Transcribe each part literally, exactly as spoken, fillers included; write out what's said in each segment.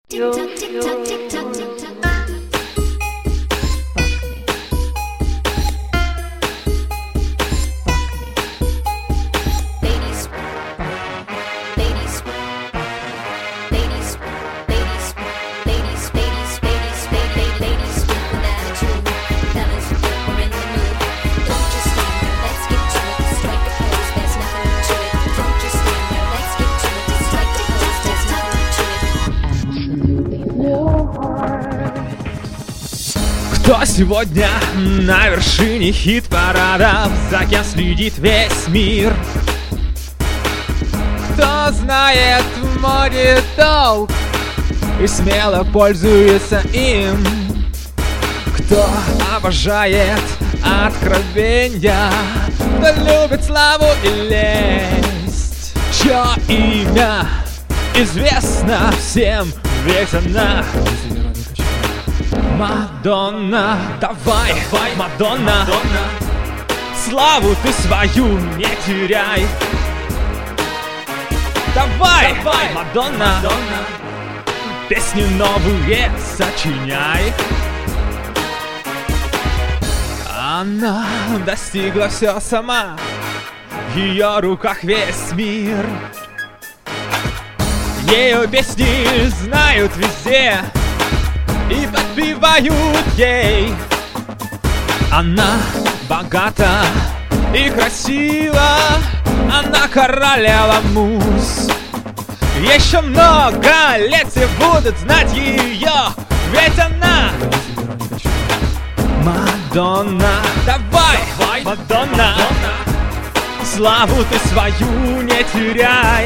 Tick-tock, tick-tock, tick-tock, tick-tock. Кто сегодня на вершине хит-парадов, за кем следит весь мир? Кто знает в моде толк и смело пользуется им? Кто обожает откровенья, кто любит славу и лесть, чье имя известно всем, ведь она Мадонна. Давай, давай, Мадонна, Мадонна, славу ты свою не теряй. Давай, давай, Мадонна, Мадонна, песни новые сочиняй. Она достигла все сама, в ее руках весь мир. Ее песни знают везде и подпевают ей. Она богата и красива, она королева муз. Еще много лет все будут знать ее, ведь она Мадонна. Давай, давай, Мадонна, Мадонна, славу ты свою не теряй.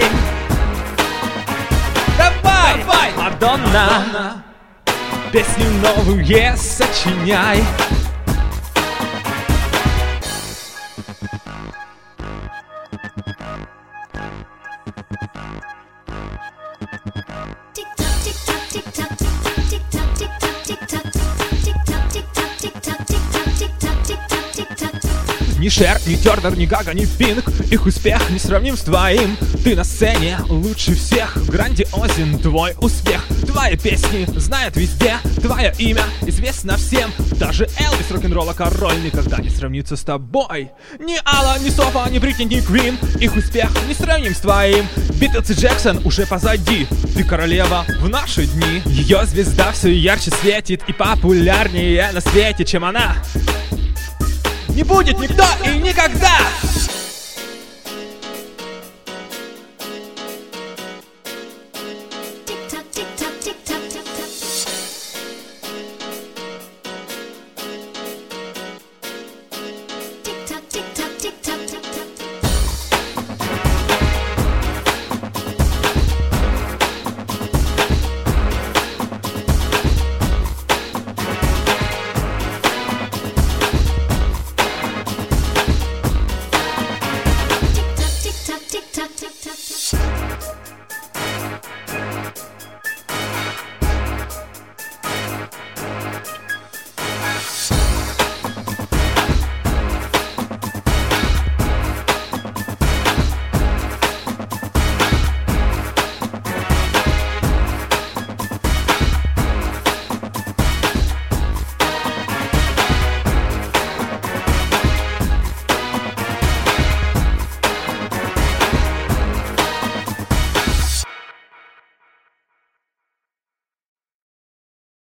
Давай, давай, Мадонна, Мадонна, песни новые сочиняй. Ни Шер, ни Тернер, ни Гага, ни Пинк, их успех не сравним с твоим. Ты на сцене лучше всех, грандиозен твой успех. Твои песни знают везде, твое имя известно всем. Даже Элвис рок-н-ролла король никогда не сравнится с тобой. Ни Алла, ни Софа, ни Бритни, ни Квин, их успех не сравним с твоим. Битлз и Джексон уже позади, ты королева в наши дни. Ее звезда все ярче светит и популярнее на свете, чем она. Не будет никто и никогда.